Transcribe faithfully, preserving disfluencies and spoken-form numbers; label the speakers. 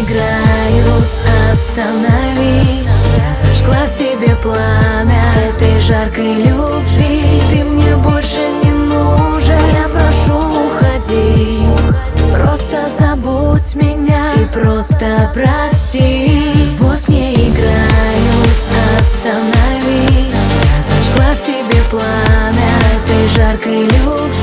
Speaker 1: играют, остановись. Я зажгла в тебе пламя этой жаркой любви. Ты мне больше не нужен, я прошу, уходи. Просто забудь меня и просто прости. Любовь не играют, остановись. Я зажгла в тебе пламя этой жаркой любви.